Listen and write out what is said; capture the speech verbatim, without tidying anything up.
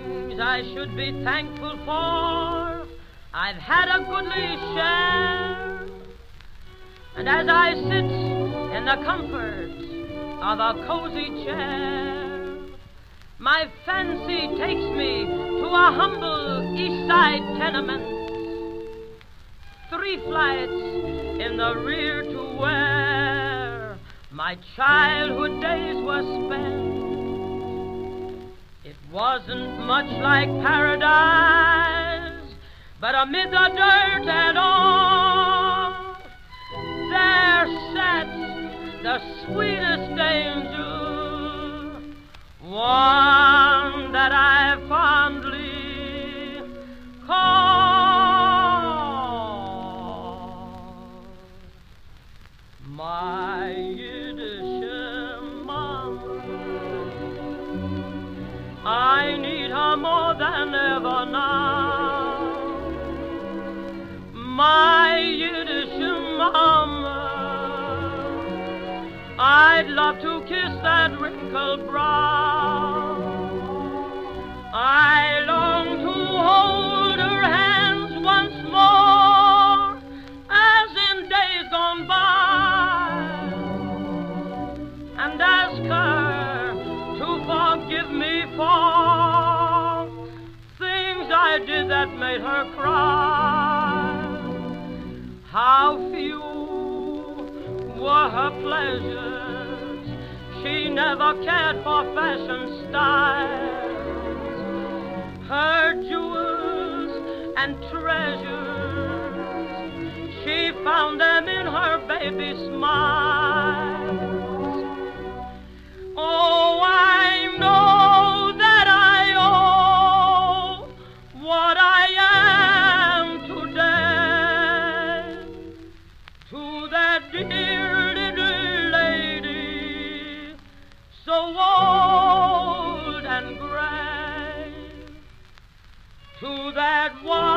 things I should be thankful for, I've had a goodly share. And as I sit in the comfort of a cozy chair, my fancy takes me to a humble east side tenement, three flights in the rear to where my childhood days were spent. It wasn't much like paradise, but amid the dirt and all, there sat the sweetest angel, one that I fondly call my Yiddish mama. I need her more than ever now, my Yiddish mama. I'd love to kiss that wrinkled brow. I long to hold her hands once more, as in days gone by, and ask her to forgive me for things I did that made her cry. How few were her pleasures, she never cared for fashion styles. Her jewels and treasures, she found them in her baby smiles. Oh, I know that I owe what I am today to that dear little lady, so old and gray, to that one